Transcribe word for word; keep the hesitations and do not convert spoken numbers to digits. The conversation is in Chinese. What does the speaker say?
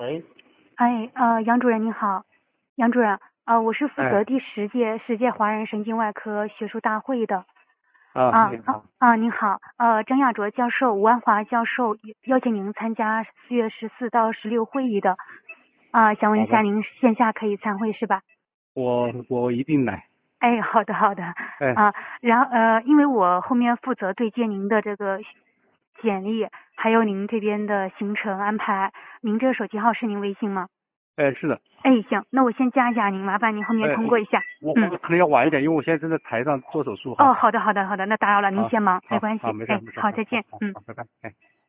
喂， 哎，呃，杨主任您好，杨主任，呃，我是负责哎， 第十届世界华人神经外科学术大会的。 啊， 啊啊你好， 啊，您好，呃，张亚卓教授、吴安华教授邀请您参加四月十四到十六会议的，啊，想问一好的， 下您线下可以参会是吧？ 我我一定来。 哎，好的好的， 哎， 啊，然后呃，因为我后面负责对接您的这个简历，还有您这边的行程安排，您这个手机号是您微信吗？ 哎，是的， 哎，行，那我先加一下您，麻烦您后面哎， 通过一下。嗯。 我我可能要晚一点，因为我现在正在台上做手术哈。 哦，好的，好的，好的，那打扰了，您好， 先忙，没好，好， 关系。 没事， 哎， 没事， 好， 好再见。嗯。 好好，拜拜，哎。